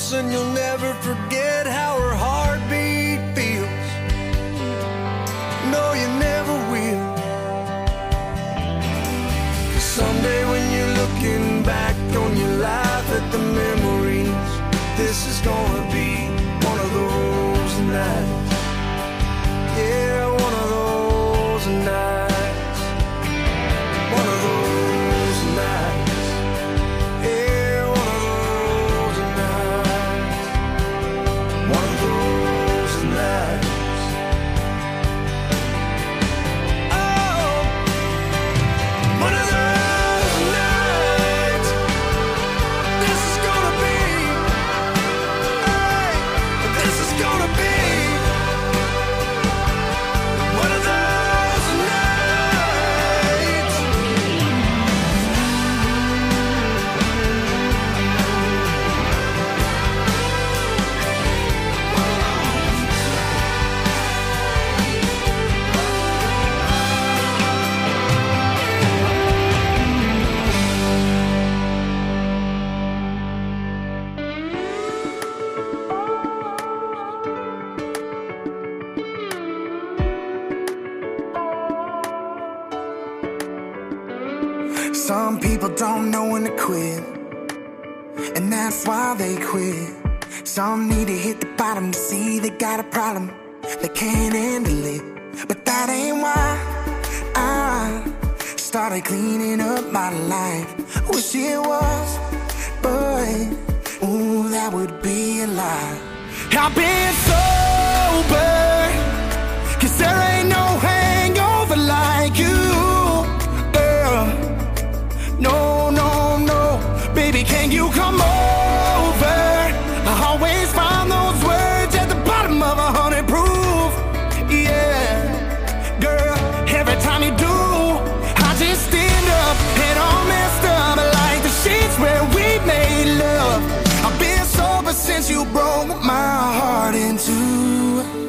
close and you'll never forget how her heartbeat feels. No, you never will. 'Cause someday when you're looking back on your life at the memories, this is gonna be one of those nights. Yeah, one of those nights. One of those nights. Yeah, one of those nights. One of those nights. Oh, one of those nights. This is gonna be, hey, this is gonna be one of those nights. Some people don't know when to quit, and that's why they quit. Some need to hit the bottom to see they got a problem, they can't handle it. But that ain't why I started cleaning up my life. Wish it was, but ooh, that would be a lie. I've been sober, 'cause there ain't no hangover like you, girl. No, no, no, baby, can you come over? I always find those words at the bottom of 100 proof. Yeah, girl, every time you do, I just stand up and all messed up like the sheets where we made love. I've been sober since you broke my heart in two.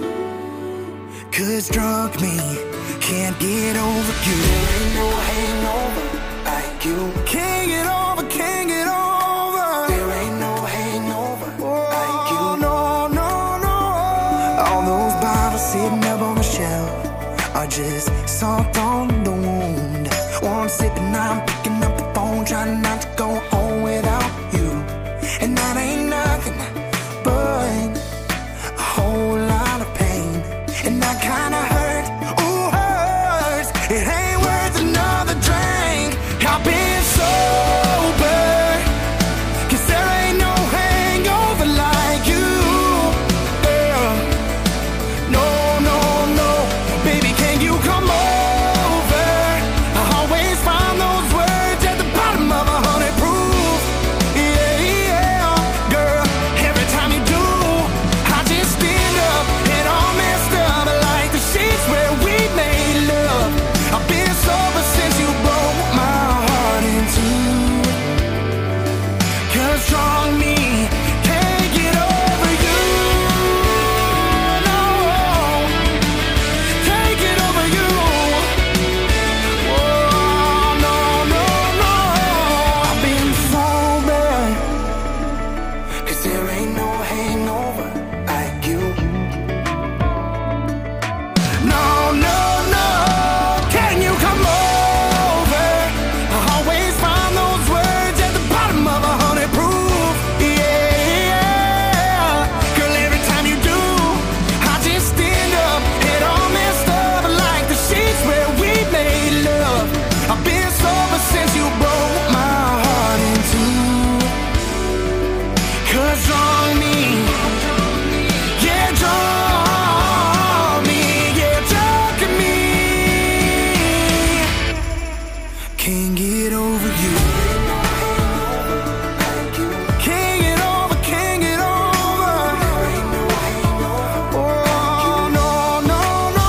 'Cause drunk me can't get over you. There ain't no hangover like you. Can't get over, can't get over. There ain't no hangover like you. No, no, no. All those bottles sitting up on the shelf are just salt on the wound. One sip and I'm picking up the phone, trying not to go home without you. And that ain't nothing but a whole lot of pain. And that kinda hurt, ooh, hurts. It ain't worth another drink. I've been sober, 'cause there ain't no hangover like you, girl. No, no, no, baby, can you come over? I always find those words at the bottom of 100 proof. Yeah, yeah, girl, every time you do, I just stand up and all messed up like the sheets where we made love. I've been sober since you broke my heart in two. 'Cause strong me can't get over you. No, can't get over you. Oh, no, no, no. I've been sober, 'cause there ain't no hangover like you. No, no, no, can you come over? I always find those words at the bottom of 100 proof. Yeah, girl, every time you do, I just stand up and all messed up like the sheets where we made love. I've been sober since you broke my heart in two. 'Cause drunk me, yeah, drunk me, yeah, drunk me. Can't get over you. Can't get over, can't get over. Oh, no, no, no.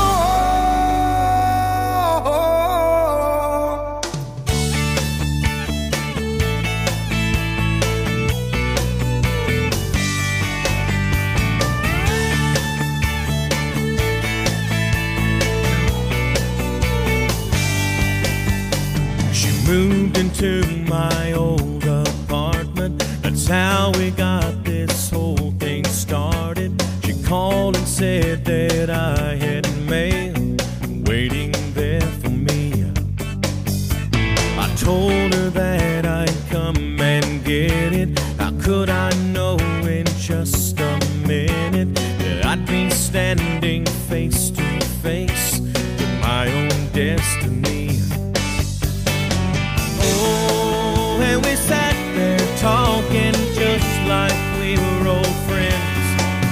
She moved into my old apartment. That's how we got this whole called and said that I had mail waiting there for me. I told her that I'd come and get it. How could I know in just a minute that I'd be standing face to face with my own destiny? Oh, and we sat there talking just like we were old friends.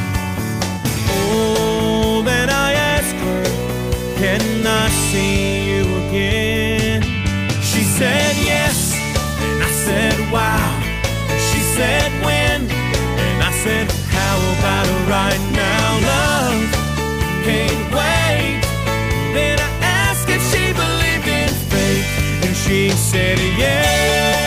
Oh, then I asked her, can I see you again? She said yes, and I said wow. She said when, and I said how about right now? Love can't wait. Then I asked if she believed in fate, and she said yes.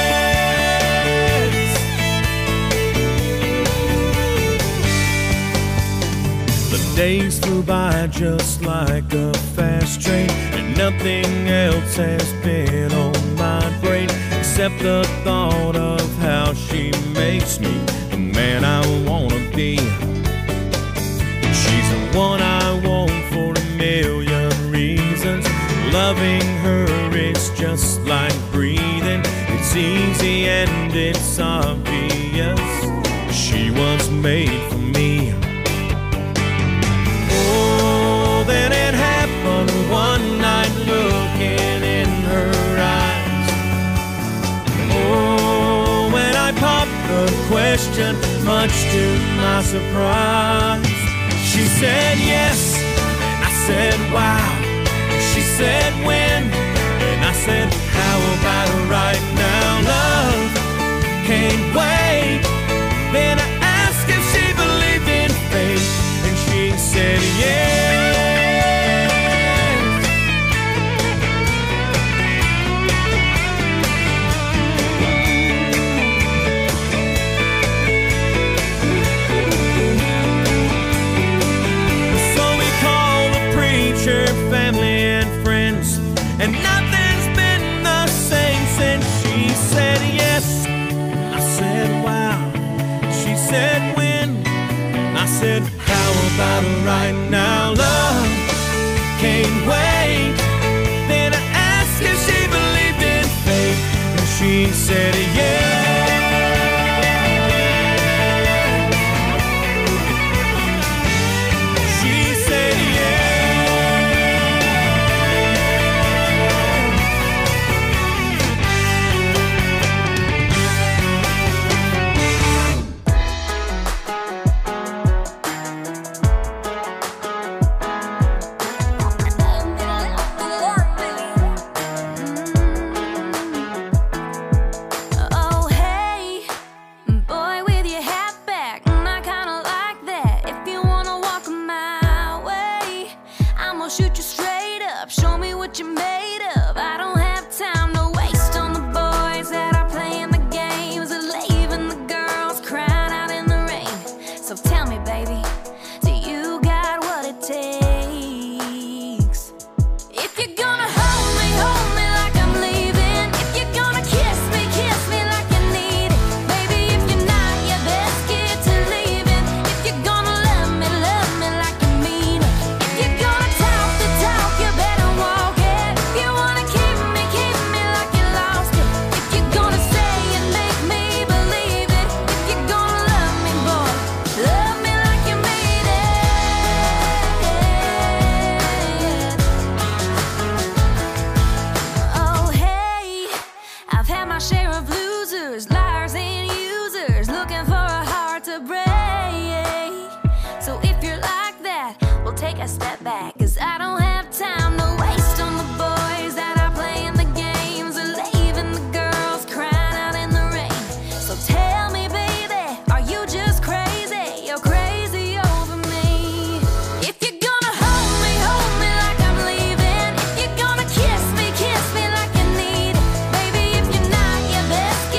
The days flew by just like a fast train, and nothing else has been on my brain except the thought of how she makes me the man I wanna be. She's the one I want for a million reasons. Loving her is just like breathing. It's easy and it's obvious. She was made for me. Oh, then it happened one night looking in her eyes. Oh, when I popped the question, much to my surprise, she said yes, and I said wow. She said when, and I said how about right now? Love can't wait. Then I asked if she believed in fate, and she said yes. So we called the preacher, family and friends, and nothing's been the same since. She said yes, I said wow. She said when, I said how about right now? Love can't wait. Then I asked if she believed in fate, and she said yes. She said yes. Oh hey, boy with your hat back, I kinda like that. If you wanna walk my way, I'm gonna shoot you straight up. Show me what you're made of. I don't have time to waste on the boys that are playing the games and leaving the girls crying out in the rain. So tell me, baby, do you got what it takes? If you're gonna hold me like I'm leaving. If you're gonna kiss me like you need it. Baby, if you're not, you best get to leaving. If you're gonna love me like you mean it. If you're gonna talk the talk, you better walk it. If you wanna keep me like you lost it. If you're gonna say and make me believe it. If you're gonna love me, boy, love me like you mean it. Oh hey, I've had my share of losers, liars and users, looking for a heart to break. So if you're like that, we'll take a step back, 'cause I don't have time to waste on the boys that are playing the games and leaving the girls crying out in the rain. So tell me, baby, are you just crazy? You're crazy over me. If you're gonna hold me like I'm leaving. If you're gonna kiss me like you need it. Baby, if you're not, you best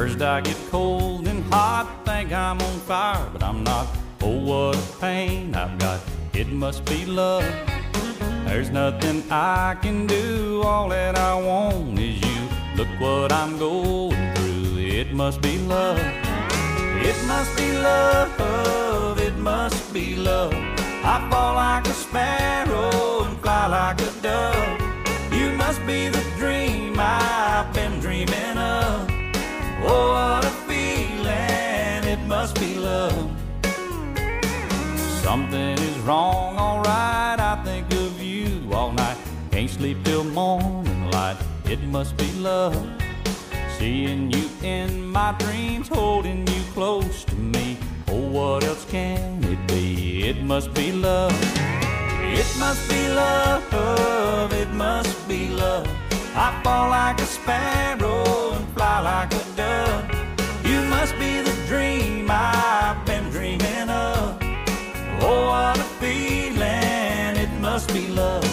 First I get cold and hot, think I'm on fire, but I'm not. Oh, what a pain I've got, it must be love. There's nothing I can do, all that I want is you. Look what I'm going through, it must be love. It must be love, it must be love. I fall like a sparrow and fly like a dove. You must be the dream I've been dreaming of. Oh, what a feeling, it must be love. Something is wrong, alright, I think of you all night. Can't sleep till morning light, it must be love. Seeing you in my dreams, holding you close to me. Oh, what else can it be? It must be love. It must be love, it must be love. I fall like a sparrow and fly like a dove. You must be the dream I've been dreaming of. Oh, what a feeling, it must be love.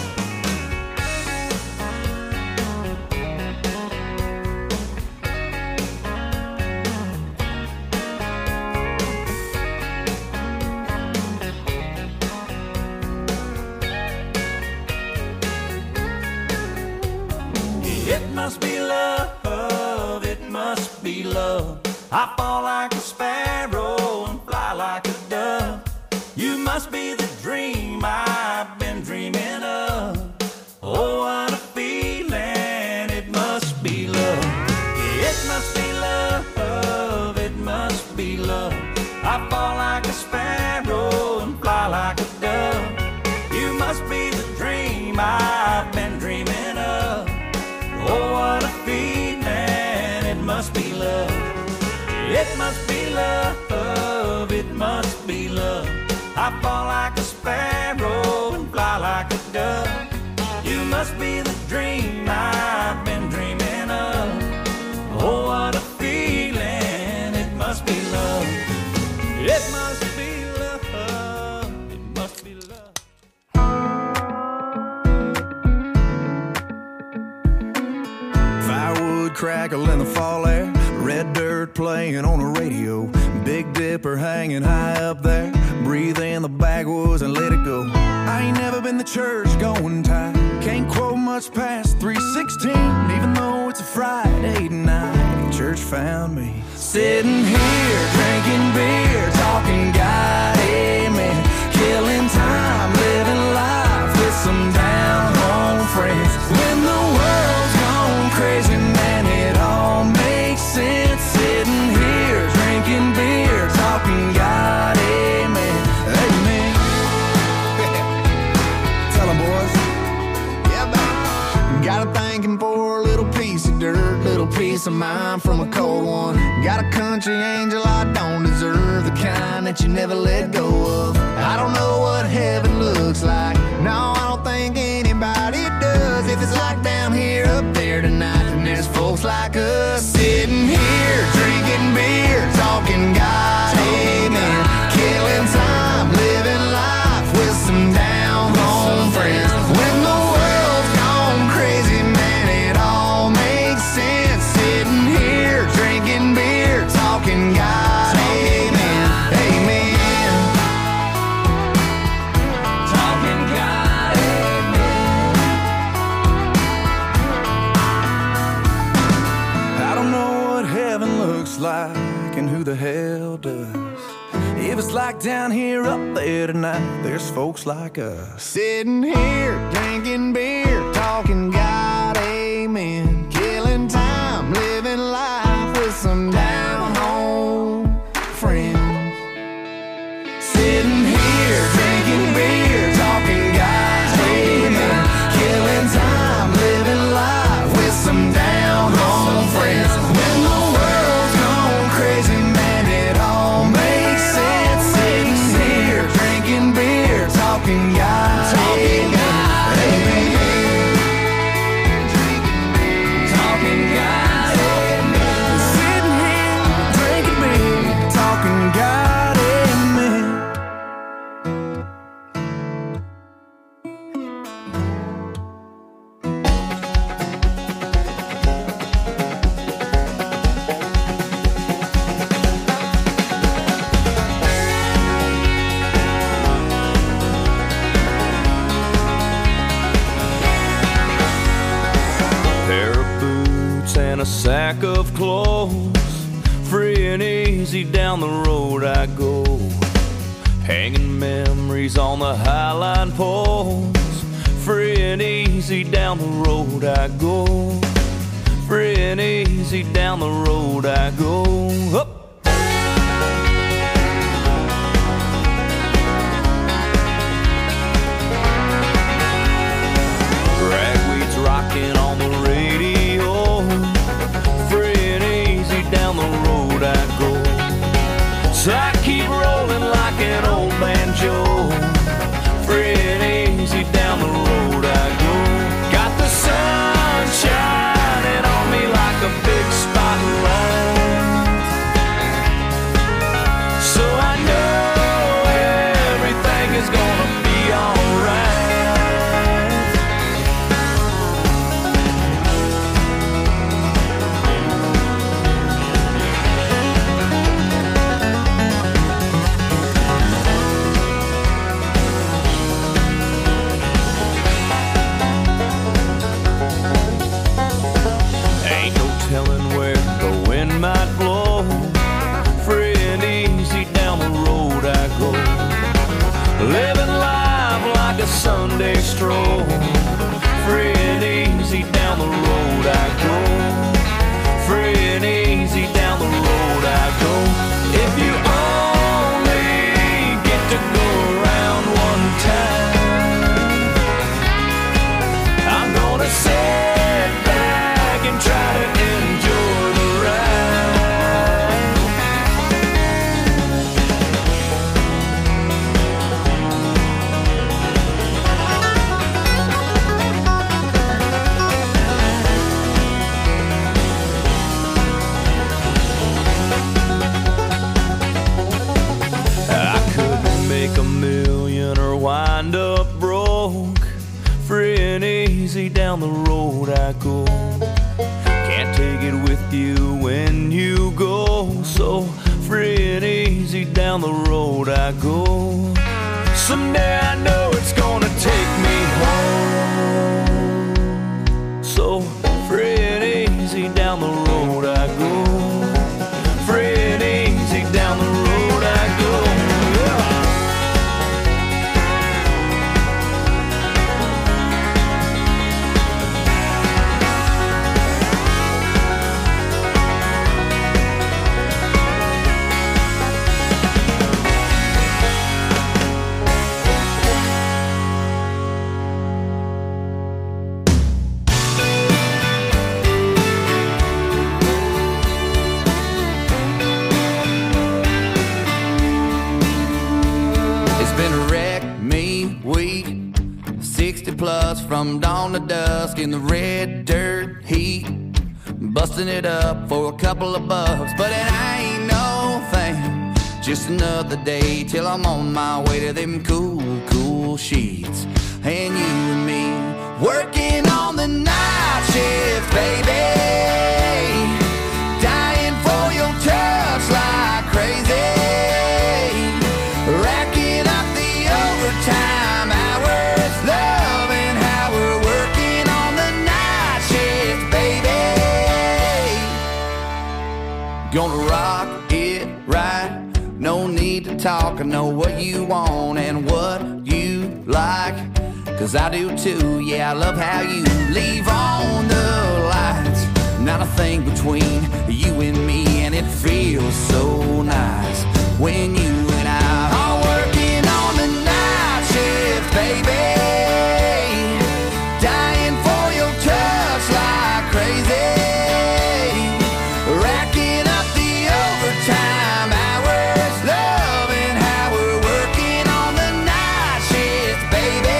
It must be love, it must be love. I fall like a sparrow and fly like a dove. You must be the dream I've been dreaming of. Oh, what a feeling, it must be love. It must be love, it must be love. I fall like a sparrow and fly like a dove. You must be the dream I've been dreaming of. Oh, what a feeling, it must be love. It must be love, it must be love. I fall like a sparrow and fly like a dove. You must be the dream I've been dreaming of. Oh, what a feeling, it must be love. It must be love, it must be love. Firewood crackle in the fall air, red dirt playing on the radio, Big Dipper hanging high up there. Breathe in the backwoods and let it go. I ain't never been to church going tight, can't quote much past 3:16, even though it's a Friday night. Church found me sitting here drinking beer, talking God, amen, killing time, living life with some down home friends. When the world's gone crazy, man, it all makes sense. Sitting here drinking beer, talking God, amen, amen. Tell 'em, boys. Yeah, man. Got a thanking for a little piece of dirt, little piece of mind from a cold one. Got a country angel I don't deserve, the kind that you never let go of. I don't know what heaven looks like, no, I don't think anybody does. If it's like down here, up there tonight, then there's folks like us sitting here drinking beer, talking God, amen, killing time, living life with some down home friends. When the world's gone crazy, man, it all makes sense. Sitting here drinking beer, talking God, amen, amen, talking God, amen. I don't know what heaven looks like and who the hell does. If it's like down here, up there tonight, there's folks like us sitting here drinking beer, talking God, amen, killing time, living life with some down home friends. Sitting here drinking beer, talking God, amen, killing time, living life with some down home friends. When the world's gone crazy, man, it all makes sense. Sitting here drinking beer, talking God, amen, amen. a sack of clothes. Free and easy down the road I go, hanging memories on the highline poles. Free and easy down the road I go, free and easy down the road I go. Up. Ragweed's rocking on the radio, free and easy down the road I go. So I keep rolling like an old banjo, free and easy down the road I go. Got the sun shining on me like a big spotlight, so I know everything is gonna be alright. Might blow, free and easy down the road I go, living life like a Sunday stroll. Free and easy down the road I go, free and easy down the road I go. If you only get to go around one time, I'm gonna sit back and try to enjoy the wind up broke. Free and easy down the road I go, can't take it with you when you go. So free and easy down the road I go. Someday I know it's gonna take me home, so free and easy down the road I go, free and easy down the road I go. Plus from dawn to dusk in the red dirt heat, busting it up for a couple of bucks. But it ain't no thing, just another day till I'm on my way to them cool, cool sheets. And you and me working on the night shift, baby, dying for your touch like crazy, racking up the overtime hours, loving how we're working on the night shift, baby. Gonna rock it right, no need to talk. I know what you want and what you like, 'cause I do too. Yeah, I love how you leave on the lights, not a thing between you and me, and it feels so nice when you and I are working on the night shift, baby, dying for your touch like crazy, racking up the overtime hours, loving how we're working on the night shift, baby.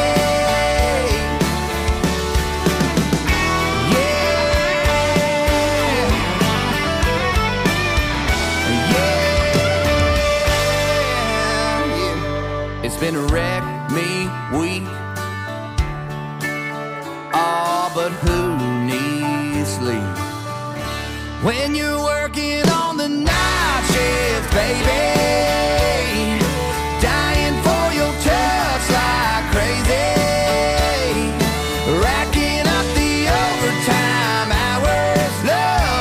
It's been a wreck me week. Oh, but who needs sleep when you're working on the night shift, baby, dying for your touch like crazy, racking up the overtime hours, love.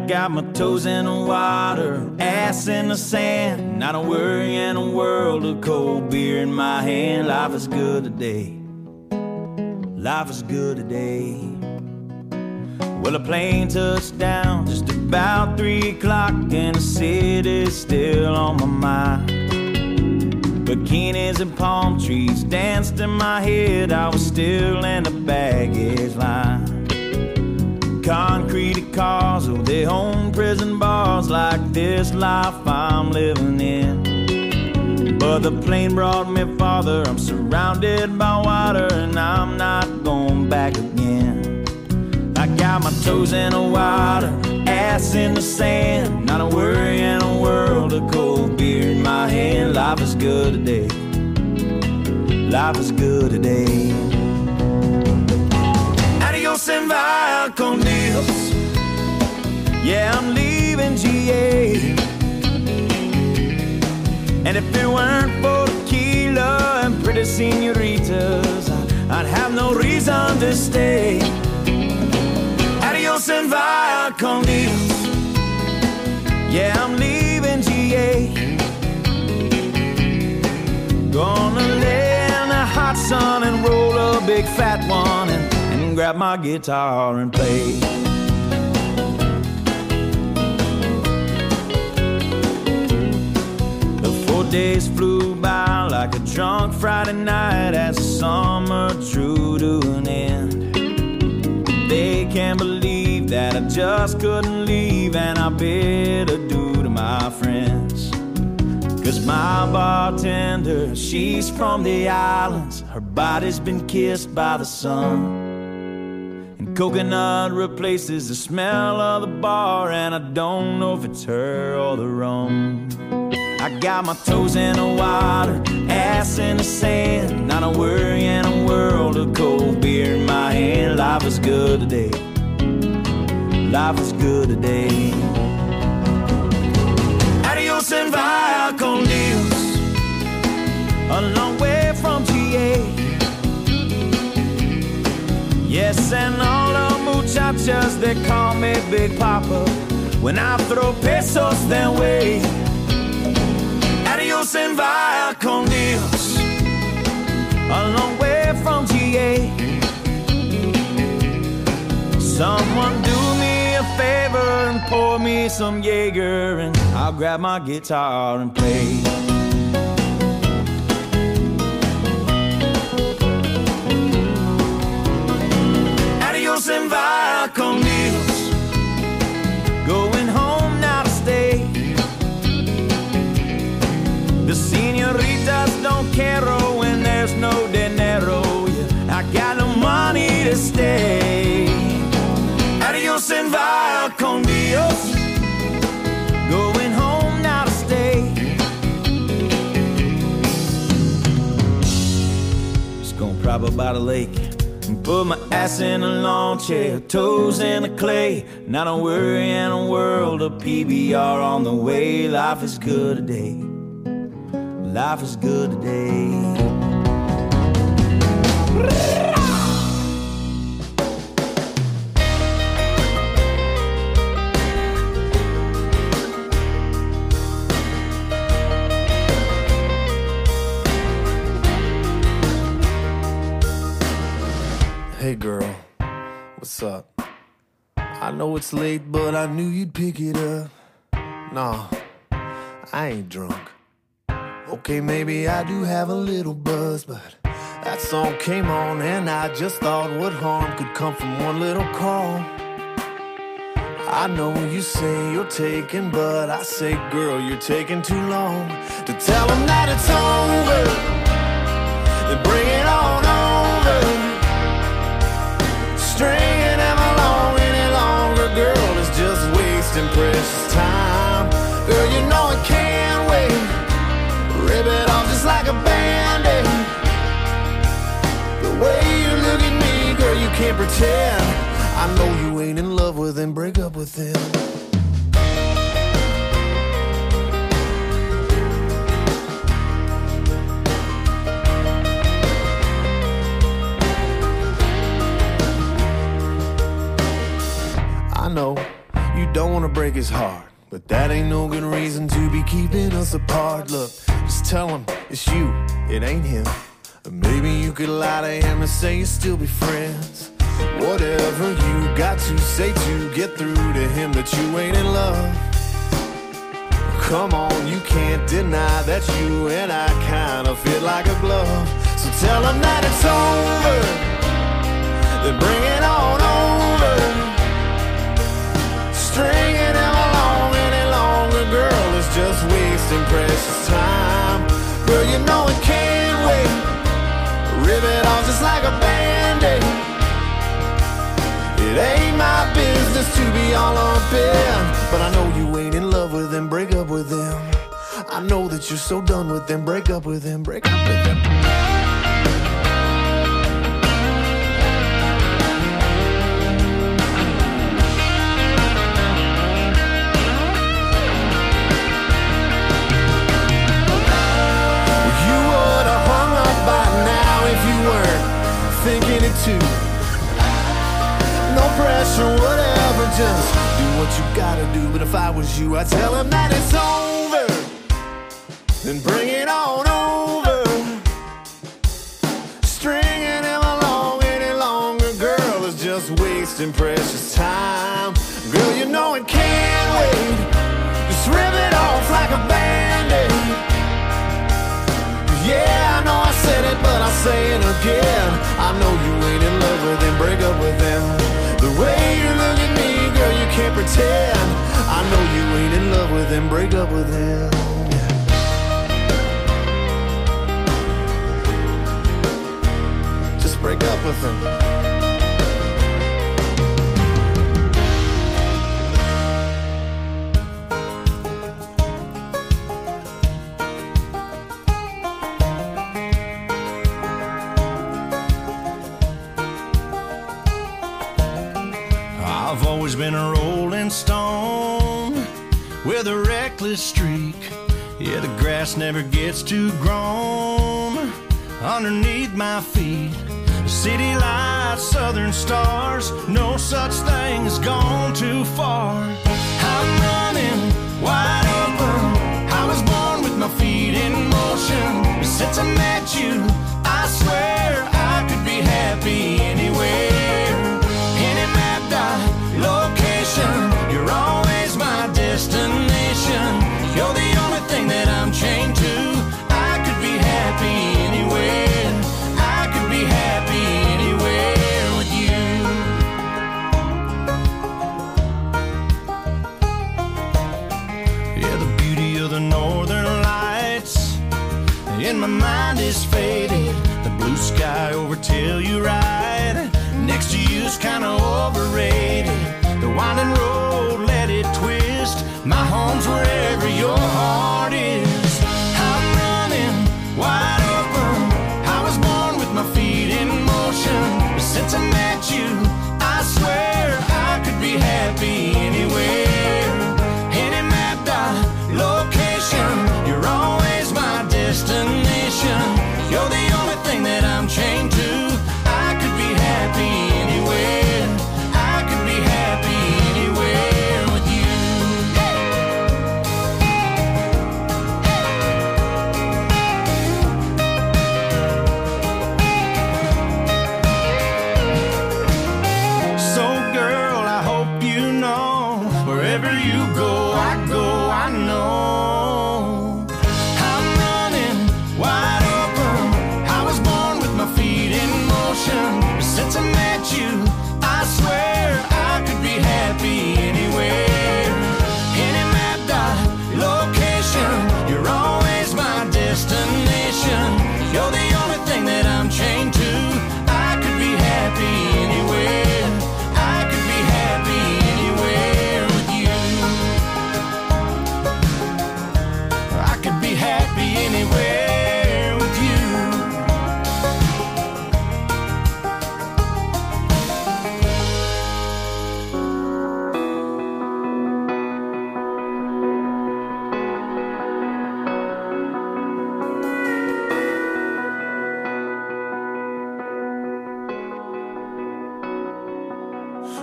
got my toes in the water, ass in the sand, not a worry in a world of cold beer in my hand. Life is good today. Life is good today. Well, a plane touched down just about 3 o'clock, and the city's still on my mind. Bikinis and palm trees danced in my head. I was still in the baggage line. Concrete cars, oh, they own prison bars like this life I'm living in. But the plane brought me farther. I'm surrounded by water, and I'm not going back again. I got my toes in the water, ass in the sand, not a worry in a world of cold beer in my hand. Life is good today. Life is good today. Adios and via con Dios. Yeah, I'm leaving GA. And if it weren't for tequila and pretty senoritas, I'd have no reason to stay. Adios and via con Dios. Yeah, I'm leaving GA. Gonna lay in the hot sun and roll a big fat one and grab my guitar and play. The 4 days flew by like a drunk Friday night as the summer drew to an end. They can't believe that I just couldn't leave, and I bid adieu to my friends. 'Cause my bartender, she's from the islands. Her body's been kissed by the sun, and coconut replaces the smell of the bar, and I don't know if it's her or the rum. I got my toes in the water, ass in the sand, not a worry in a world of cold beer in my hand. Life is good today. Life is good today. Adios and via con Dios. A long way from GA. Yes, and all the muchachas, they call me Big Papa when I throw pesos their way. Adios and via con Dios. A long way from GA. Someone do me a favor and pour me some Jaeger, and I'll grab my guitar and play. Adios and via con Dios. Going home now to stay. The senoritas don't care when there's no dinero. Yeah, I got no money to stay. Adios and via con Dios. Going home now to stay. Just gonna prop up by the lake and put my ass in a lawn chair, toes in the clay. Not a worry in a world of PBR on the way. Life is good today. Life is good today. Hey girl, what's up? I know it's late, but I knew you'd pick it up. Nah, I ain't drunk. Okay, maybe I do have a little buzz, but that song came on and I just thought what harm could come from one little call. I know you say you're taking, but I say, girl, you're taking too long to tell them that it's over. Then bring it on over. Stringing them along any longer, girl, is just wasting precious time. Girl, you know it can't wait. Rip it off just like a band-aid. The way you look at me, girl, you can't pretend. I know you ain't in love with him, break up with him. I know You don't wanna break his heart, but that ain't no good reason to be keeping us apart. Look, just tell him it's you, it ain't him. Or maybe you could lie to him and say you still be friends. Whatever you got to say to get through to him that you ain't in love. Come on, you can't deny that you and I kinda fit like a glove. So tell him that it's over, then bring it on over. Stringing him along any longer, girl, is just wasting precious time. Girl, you know it can't wait. Rip it off just like a Band-Aid. It ain't my business to be all up in, but I know you ain't in love with him, break up with him. I know that you're so done with him, break up with him, break up with him. You would have hung up by now if you weren't thinking it too. No pressure, whatever, just do what you gotta do. But if I was you, I'd tell him that it's over, then bring it on over. Stringing him along any longer, girl, is just wasting precious time. Girl, you know it can't wait. Just rip it off like a Band-Aid. Yeah, I know I said it, but I'll say it again. I know you ain't in love with him, break up with him. The way you look at me, girl, you can't pretend. I know you ain't in love with him, break up with him. Just break up with him. I've always been a rolling stone with a reckless streak. Yeah, the grass never gets too grown underneath my feet. City lights, southern stars, no such thing as gone too far. I'm running wide open. I was born with my feet in motion. Since I met you, I swear I could be happy anywhere. Any mapped out location, you're always my destination. You're the only thing that I'm chained to. I could be happy anywhere. I could be happy anywhere with you. Yeah, the beauty of the northern lights in my mind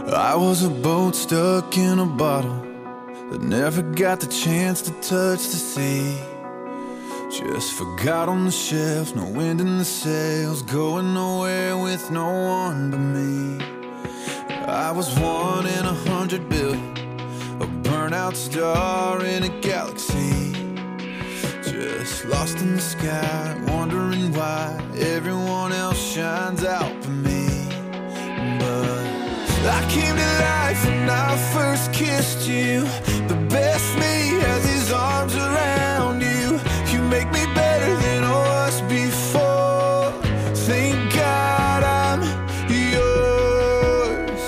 I was a boat stuck in a bottle that never got the chance to touch the sea. Just forgot on the shelf, no wind in the sails, going nowhere with no one but me. I was 1 in 100 billion, a burnout star in a galaxy. Just lost in the sky, wondering why everyone else shines out for me. But I came to life when I first kissed you. The best me has his arms around you. You make me better than I was before. Thank God I'm yours.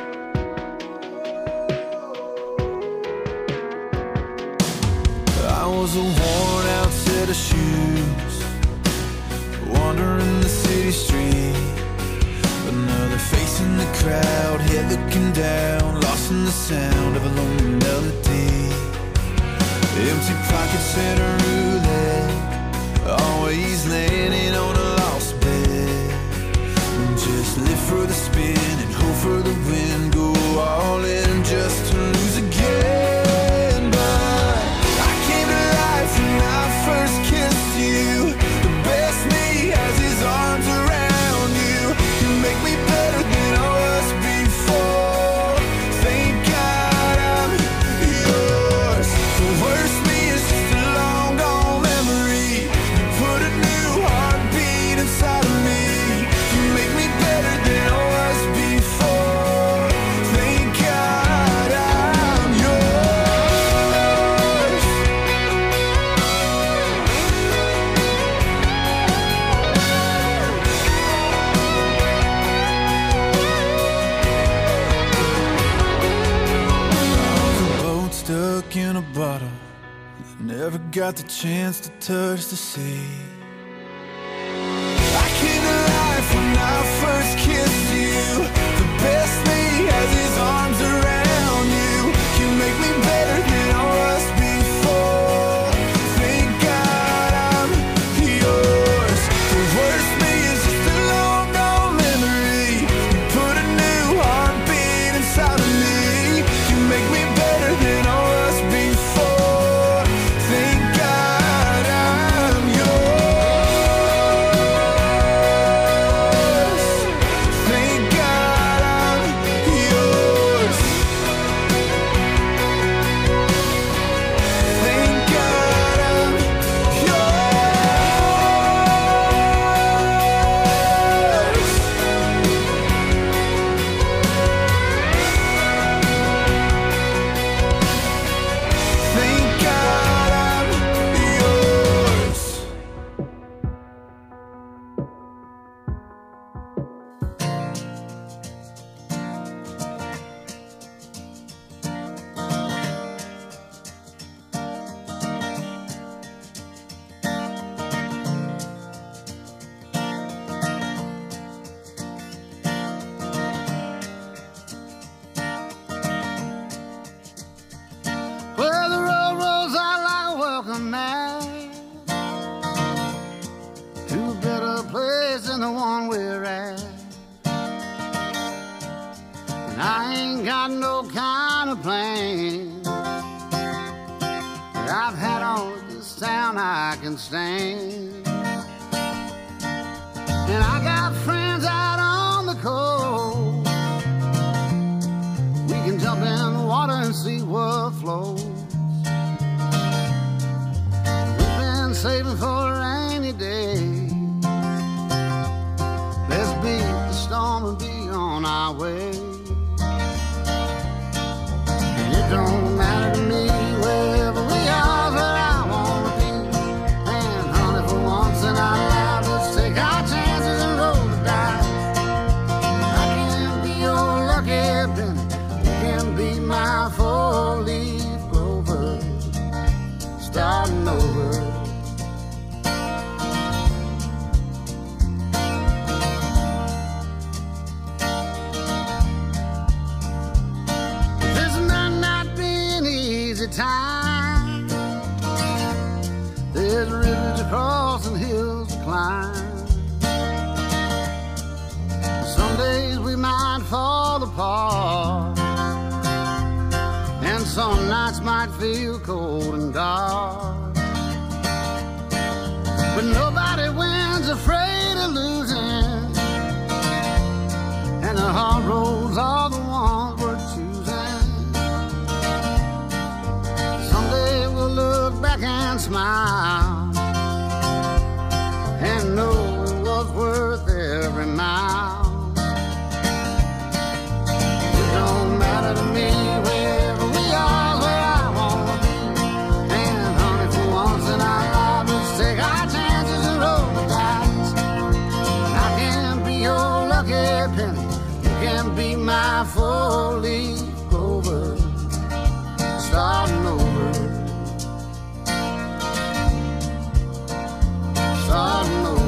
I was a worn out set of shoes, wandering the city street. Another face in the crowd, head looking down, lost in the sound of a lonely melody. Empty pockets and a roulette, always landing on a lost bet. Just live for the spin and hope for the win, go all in just to lose again. But I came to life when I first kissed you. The best me has his arms around you. You make me better than I was before. Thank God I'm yours. The worst me is just a long gone memory. You put a new heartbeat inside of me. You make me better than I was before. Thank God I'm yours. I was a boat stuck in a bottle that never got the chance to touch the sea. I came to life when I first kissed you. The best me has his arms around you. You make me better than I was before. Thank God I'm yours. The worst me is just a long gone memory. You put a new heartbeat inside of me. You make me better than I was before. Thank God I'm yours. Thank God I'm yours. Thank God I'm yours. Thank God I'm yours. Well, the road rolls out like a welcome mat to a better place than the one we're at. And I ain't got no kind of plan that I've had on this town I can stand. And I got friends out on the coast. We can jump in the water and see what flows. We've been saving for a rainy day. Let's beat the storm and be on our way. And it don't matter to me wherever we are, but I wanna be. And honey, for once in our lives, let's take our chances and roll the dice. I can be your lucky penny. You can be my four-leaf clover. Starting over. This might not be an easy time. There's rivers to cross and hills to climb. Some days we might fall apart. apart. And some nights might feel cold and dark, but nobody wins afraid of losing, and the hard roads are the ones we're choosing. Someday we'll look back and smile and know it was worth every mile. It don't matter to me wherever we are, where I wanna be. And honey, for once in our lives, let's take our chances and roll the dice. I can be your lucky penny, you can be my four-leaf clover, starting over, starting over.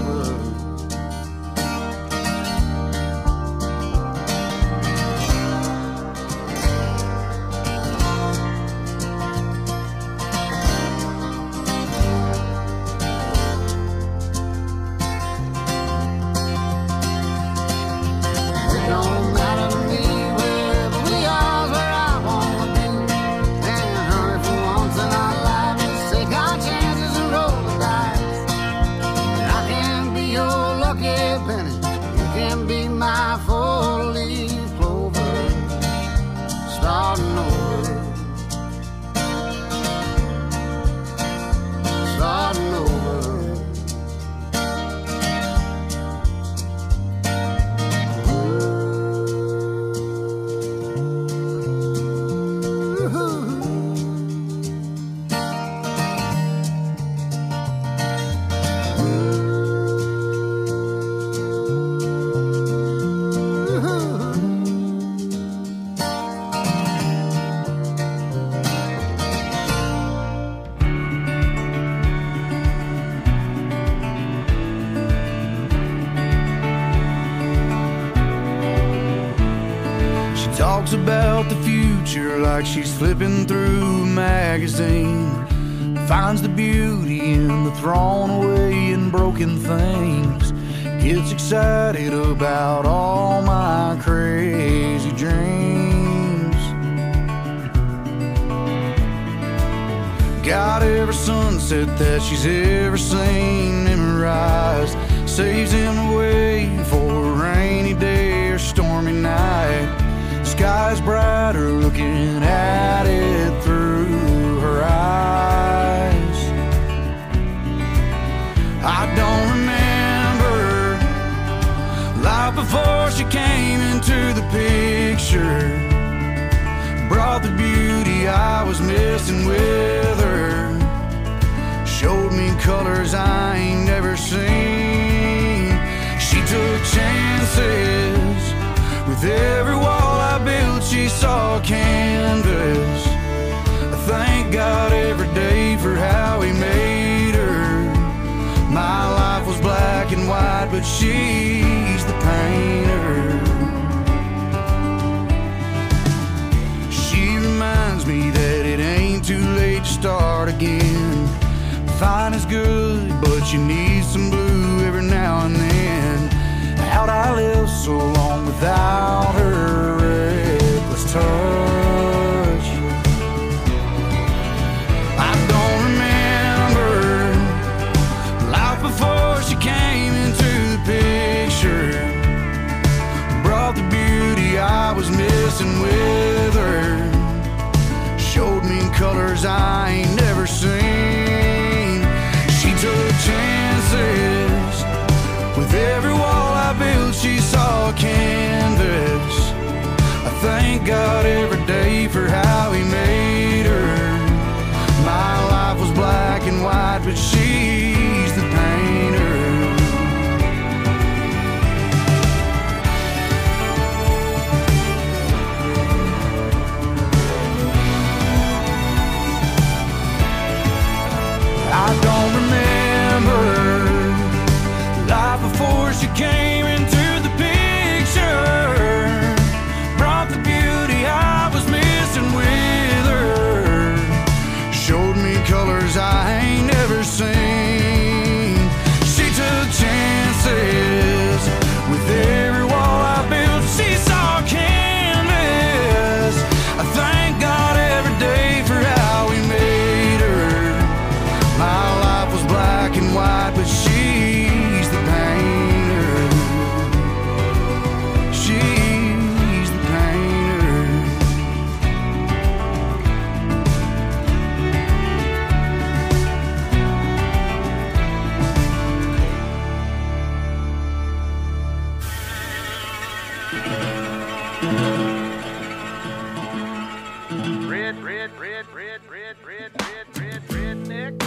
My four-leaf clover, starting over, starting over. Talks about the future like she's flipping through a magazine. Finds the beauty in the thrown away and broken things. Gets excited about all my crazy dreams. Got every sunset that she's ever seen memorized. Saves him away for a rainy day or stormy night. Sky's brighter looking at it through her eyes. I don't remember life before she came into the picture. Brought the beauty I was missing with her. Showed me colors I ain't never seen. She took chances. With every wall I built, she saw a canvas. I thank God every day for how He made her. My life was black and white, but she's the painter. She reminds me that it ain't too late to start again. Fine is good, but you need some blue every now and then. How'd I live so long without her reckless touch? I don't remember life before she came into the picture. Brought the beauty I was missing with her. Showed me colors I ain't never seen. She took chances. With every wall I built, she saw a canvas. I thank God every day for how He made her. My life was black and white, but she's the painter. Redneck.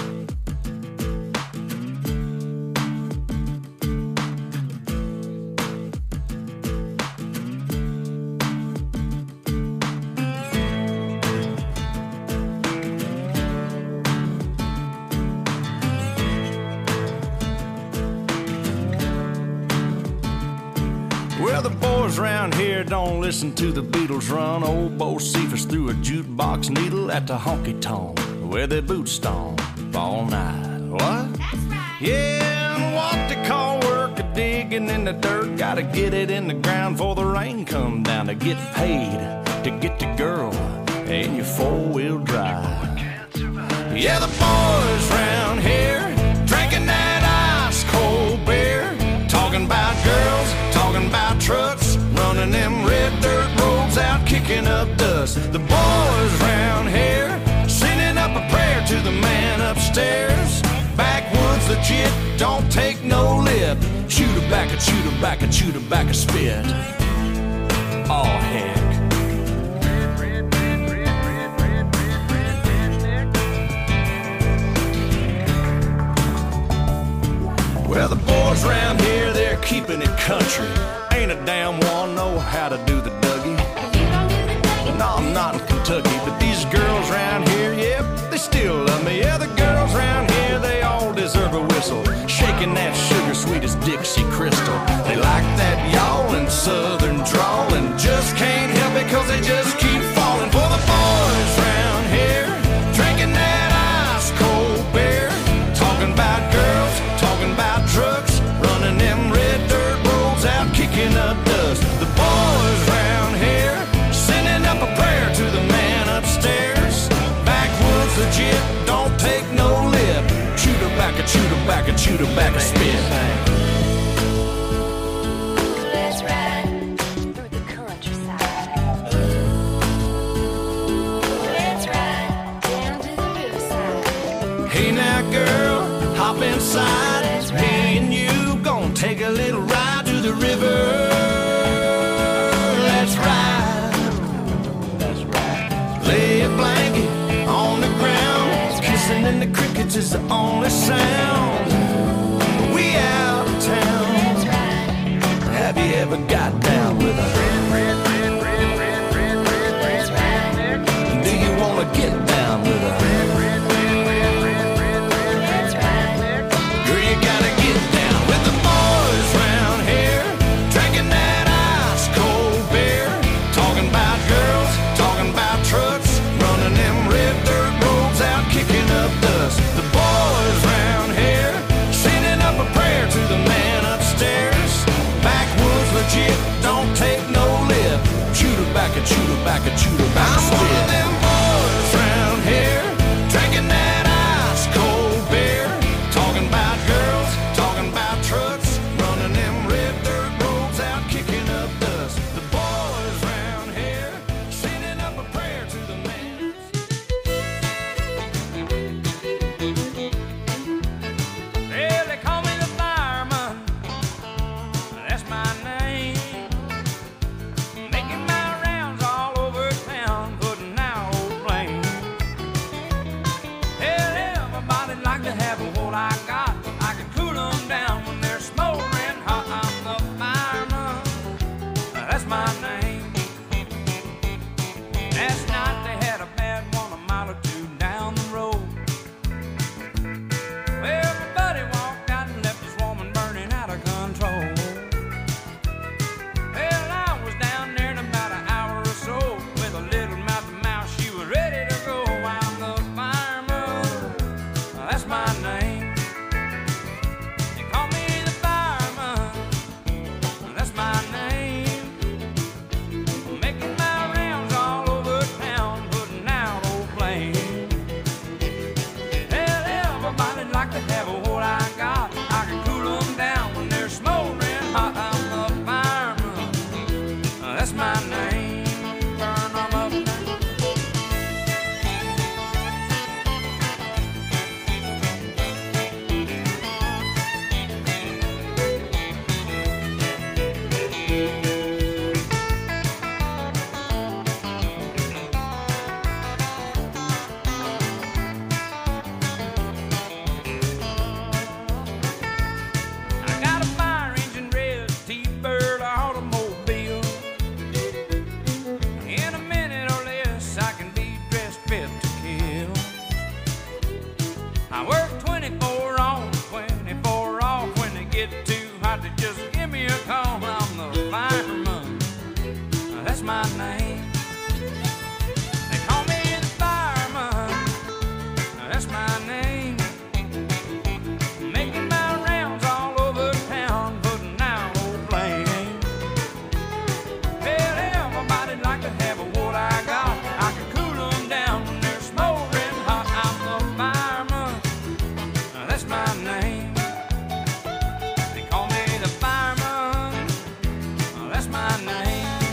Well, the boys around here don't listen to the Beatles run. Old Bo Cephas threw a jukebox needle at the honky-tonk where they boot stomp all night. What? That's right. Yeah, and what they call work a digging in the dirt. Gotta get it in the ground before the rain come down to get paid, to get the girl in your four-wheel drive. Yeah, the boys round here drinking that ice-cold beer, talking about girls, talking about trucks, running them red dirt roads out, kicking up dust. The boys round here sending up a prayer to the man upstairs. Backwoods legit, don't take no lip. Chew tobacco, chew tobacco, chew tobacco, spit. Oh, heck. Well, the boys around here, they're keeping it country. Ain't a damn one know how to do the Dougie. No, I'm not in Kentucky, but these girls around here, yep, they still love me. Yeah, the girls around here, they all deserve a whistle. Shaking that sugar sweet as Dixie Crystal. They like that yawling southern drawl and just can't help it cause they just keep falling for the boys around here. Drinking that ice cold beer, talking about girls, talking about trucks, running them red dirt roads out, kicking up dust. The boys round here sending up a prayer to the man upstairs. Backwoods legit, don't take no lip. Chew tobacco, chew tobacco, chew tobacco, spit. Let's ride through the countryside. Let's ride down to the riverside. Hey now girl, hop inside. Me and you gon' take a little ride to the river. Let's ride. That's right. Lay a blanket on the ground. Kissing in the crickets is the only sound. We out of town. Have you ever got down with a do you wanna get down with a girl, you gotta get down with the boys round here, drinking that ice cold beer, talking about girls, talking about trucks, running them red dirt roads out, kicking up dust. The boys round here sending up a prayer to the man upstairs. Backwoods legit, don't take no lip. Chew tobacco, chew tobacco, chew tobacco, spit. I'm one of them boys round here, drinking that ice cold beer, talking about girls, talking about trucks, running them red dirt roads out, kicking up dust. The boys round here sending up a prayer to the man. Well, they call me the fireman. That's my name. Making my rounds all over town, putting out old flames. Hell, everybody like to have what I got. I can cool them down when they're smoldering hot. I'm the fireman. That's my name. Last night they had a bad one a mile or two down the road. Well, my buddy walked out and left his woman burning out of control. Well, I was down there in about an hour or so with a little mouth to mouth. She was ready to go. I'm the fireman. That's my name. They call me the fireman. That's my name. Making my rounds all over town, putting out old flames. Hell, everybody like to have what I got. I can cool them down when they're smoldering hot. I'm the fireman. That's my name. Burn them up now. my name. They call me the fireman, that's my name. Making my rounds all over town, putting out old flames. Well, everybody'd like to have what I got. I can cool them down when they're smoldering hot. I'm the fireman, that's my name. They call me the fireman, that's my name.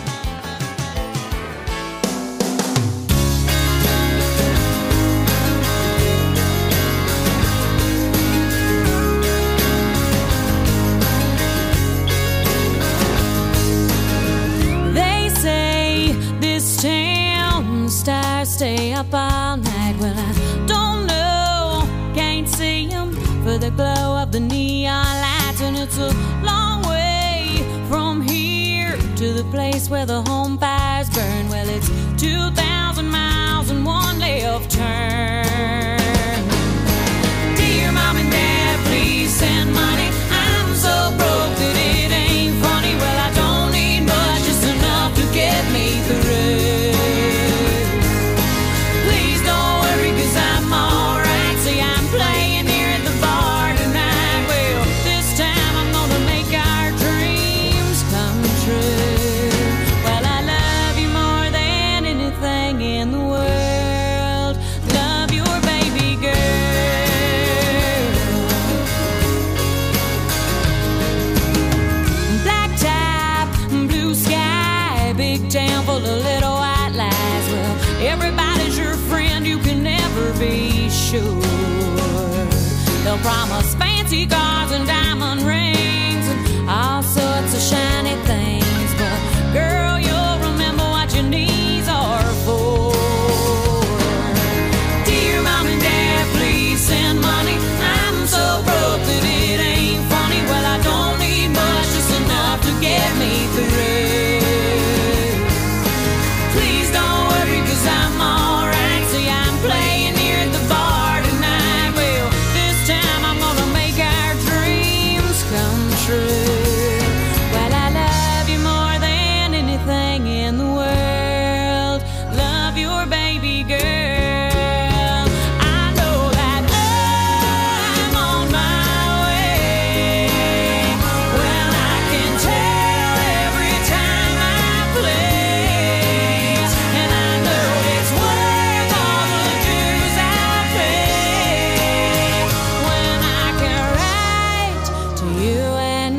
They say this town stars stay up all night. Well, I don't know, can't see them for the glow of the neon lights. And it's a long way from here to the place where the home fires burn. Well, it's 2,000 miles and one left turn. Dear Mom and Dad, please send money. I'm so broke that it ain't funny. Well, I don't need much, just enough to get me through. Please don't worry, 'cause I'm alright. See, I'm playing here at the bar tonight. Well, this time I'm gonna make our dreams come true. Well, I love you more than anything in the world. Love your baby girl. Black top, blue sky, big town full of little white lies. Well, everybody's your friend, you can never be sure. They'll promise fancy cars and diamond rings and all sorts of shiny things, but girl, you'll remember what your knees are for. Dear Mom and Dad, please send money. I'm so broke that it ain't funny. Well, I don't need much, just enough to get me through. Please don't worry, 'cause I'm alright. See, I'm playing here at the bar tonight. Well, this time I'm gonna make our dreams come true. Well, I love you more than anything in the world. Love your baby girl. I know that I'm on my way. Well, I can tell every time I play, and I know it's worth all the dues I pay. When I can write to you and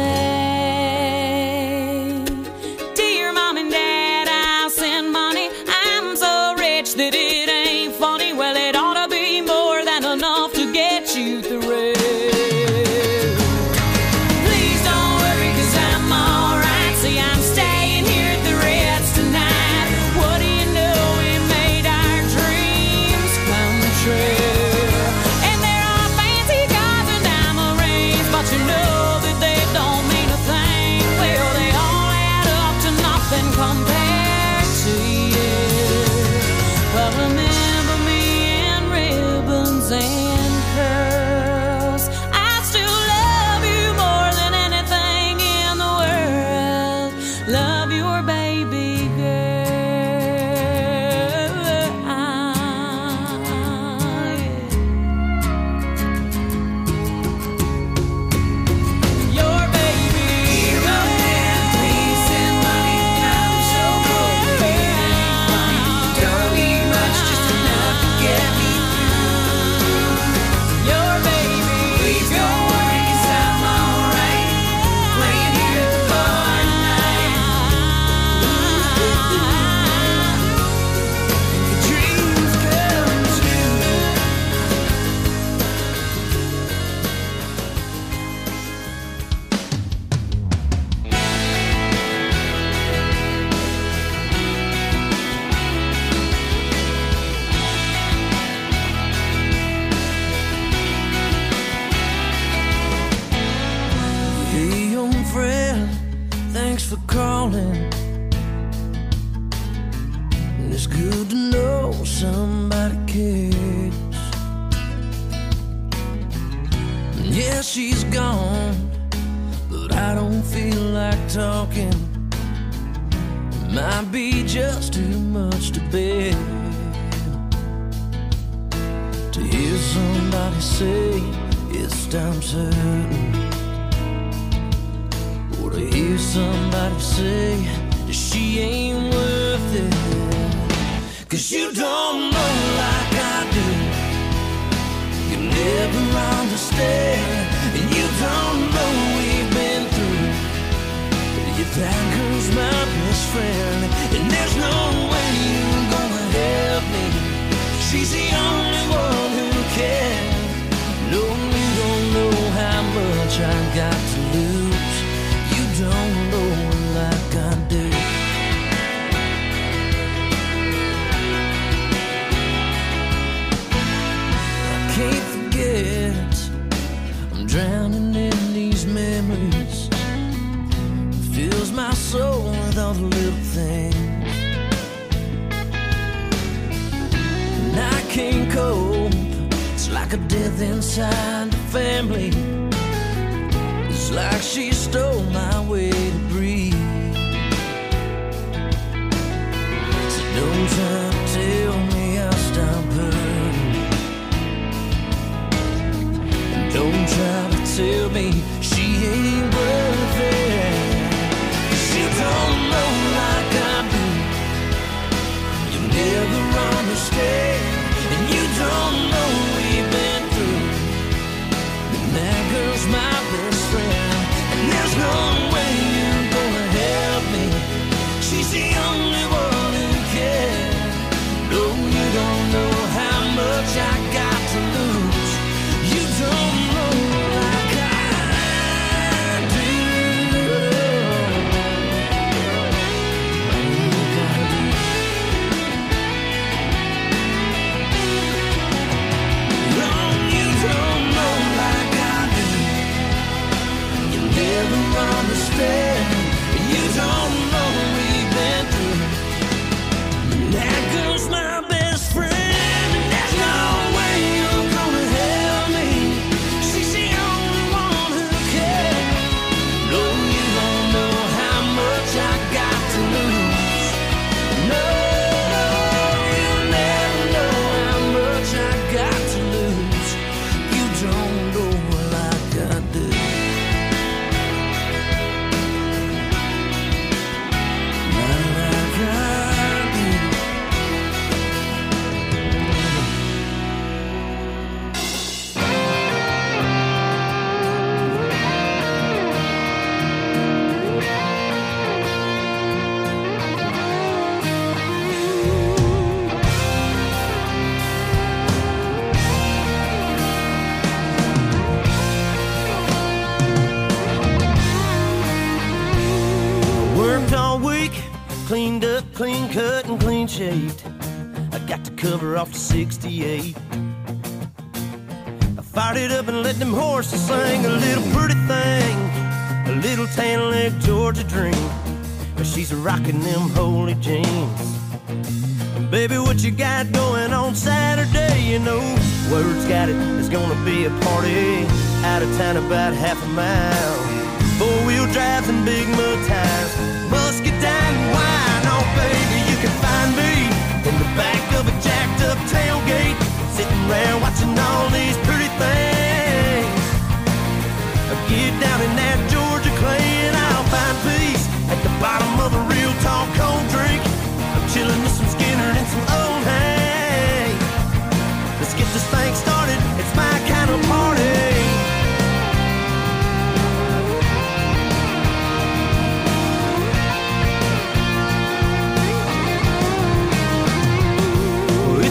say, Dear Mom and Dad, I'll send money. I'm so rich that it ain't funny. Well, it ought to be more than enough to get you through. Please don't worry, 'cause I'm alright. See, I'm staying here at the Ritz tonight. What do you know, we made our dreams come true. And there are fancy cars and diamond rings, but you know that they don't mean a thing. Well, they all add up to nothing compared to you. Well, remember me in ribbons and curls. I still love you more than anything in the world. Love your baby girl. Your baby girl. Please send money. I'm so broke that it ain't funny. Don't need much, just enough to get me through. Your baby. Please don't worry, 'cause I'm alright. Playing here at the bar tonight. Dreams come true. Hey, young friend, thanks for calling. And it's good to know somebody cares. Yeah, she's gone, but I don't feel like talking. might be just too much to bear. To hear somebody say it's time certain, or to hear somebody say that she ain't worth it. 'Cause you don't know like I do, you never understand, and you don't know we've been through. That girl's my best friend, and there's no way you're gonna help me. She's the only one who can. No, you don't know how much I got to lose. You don't know her like I do. I can't forget, I'm drowning in these memories. Fills my soul with all the little things, and I can't cope. It's like a death inside the family. It's like she stole my way to breathe. So don't try to tell me I'll stop hurting, and don't try to tell me she ain't worth it. You don't know like I do, you never understand, and you don't know we've been through. And that girl's my best friend, and there's no way you're gonna help me. She's the only one who can. No, you don't know how much I got to lose. You don't know like I do. Understand, you don't know we've been through. That girl's my best friend, and there's no way you're gonna help me. She's the only one who cares. No, you don't know how much I got to lose. No, you never know how much I got to lose. You don't know like I do. Cleaned up, clean cut, and clean shaved. I got the cover off the 68. I fired it up and let them horses sing. A little pretty thing, a little tan-leg Georgia dream. But she's rocking them holy jeans. Baby, what you got going on Saturday? You know, word's got it, there's gonna be a party out of town about half a mile. 4-wheel drives and big mud tires.